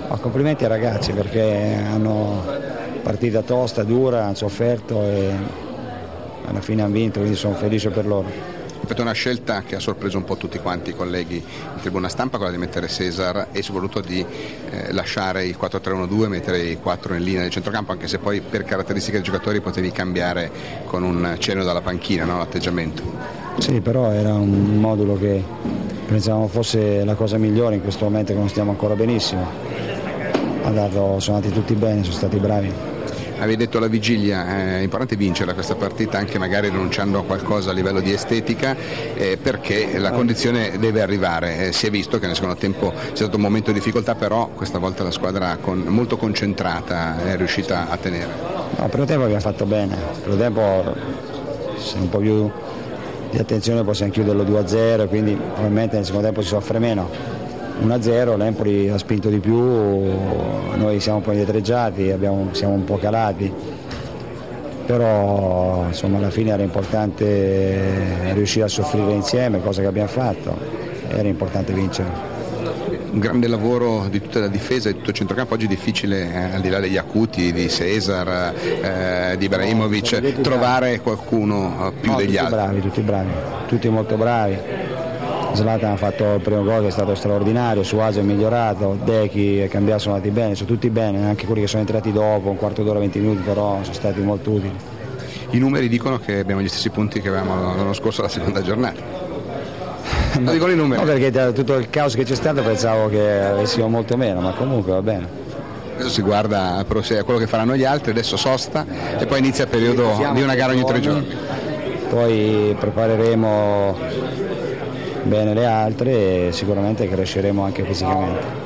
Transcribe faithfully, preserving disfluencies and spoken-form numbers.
Oh, complimenti ai ragazzi perché hanno partita tosta, dura, hanno sofferto e alla fine hanno vinto, quindi sono felice per loro. Avete una scelta che ha sorpreso un po' tutti quanti i colleghi in tribuna stampa, quella di mettere Cesar e soprattutto di eh, lasciare il quattro tre uno due, mettere i quattro in linea di centrocampo, anche se poi per caratteristiche dei giocatori potevi cambiare con un cenno dalla panchina, no? L'atteggiamento. Sì, però era un modulo che pensavamo fosse la cosa migliore in questo momento che non stiamo ancora benissimo. Ha dato, sono andati tutti bene, sono stati bravi. Avevi detto alla vigilia, è importante vincere questa partita anche magari rinunciando a qualcosa a livello di estetica, eh, perché la condizione deve arrivare. Eh, si è visto che nel secondo tempo c'è stato un momento di difficoltà, però questa volta la squadra con, molto concentrata è riuscita a tenere. No, il primo tempo abbiamo fatto bene, il primo tempo se un po' più di attenzione possiamo chiuderlo due a zero, quindi probabilmente nel secondo tempo si soffre meno. uno a zero, l'Empoli ha spinto di più, noi siamo un po' indietreggiati, abbiamo, siamo un po' calati, però insomma alla fine era importante riuscire a soffrire insieme, cosa che abbiamo fatto, era importante vincere. Un grande lavoro di tutta la difesa e di tutto il centrocampo, oggi è difficile, eh, al di là degli acuti, di Cesar, eh, di Ibrahimovic, no, trovare qualcuno più no, degli tutti altri. Bravi, tutti bravi, tutti molto bravi. Zlatan ha fatto il primo gol che è stato straordinario, Suazo è migliorato, Dechi e Cambiaso sono andati bene, sono tutti bene, anche quelli che sono entrati dopo, un quarto d'ora, venti minuti, però sono stati molto utili. I numeri dicono che abbiamo gli stessi punti che avevamo l'anno scorso alla seconda giornata. No, dicono i numeri. No, perché da tutto il caos che c'è stato pensavo che avessimo molto meno, ma comunque va bene. Adesso si guarda a quello che faranno gli altri, adesso sosta e poi inizia il periodo di una gara ogni tre giorni. Poi prepareremo bene le altre e sicuramente cresceremo anche fisicamente.